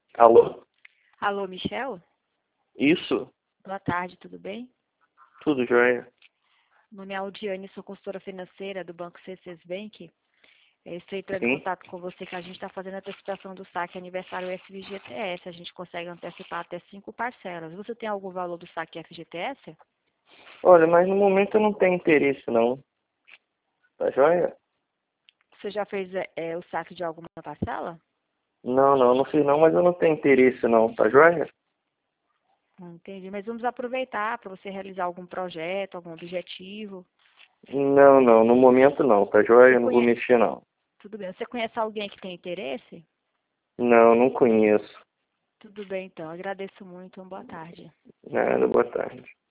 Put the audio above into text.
Alô? Alô, Michel? Isso? Boa tarde, tudo bem? Tudo jóia? Meu nome é Aldiane, sou consultora financeira do Banco C6 Bank. Estou entrando em Sim? contato com você que a gente está fazendo a antecipação do saque aniversário FGTS. A gente consegue antecipar até 5 parcelas. Você tem algum valor do saque FGTS? Olha, mas no momento eu não tenho interesse não. Tá jóia? Você já fez o saque de alguma parcela? Não fiz não, mas eu não tenho interesse não. Tá jóia? Entendi, mas vamos aproveitar para você realizar algum projeto, algum objetivo. Não, no momento não. Tá jóia? Você Eu não vou conhece... mexer não. Tudo bem. Você conhece alguém que tem interesse? Não conheço. Tudo bem, então. Agradeço muito. Boa tarde. Nada, boa tarde.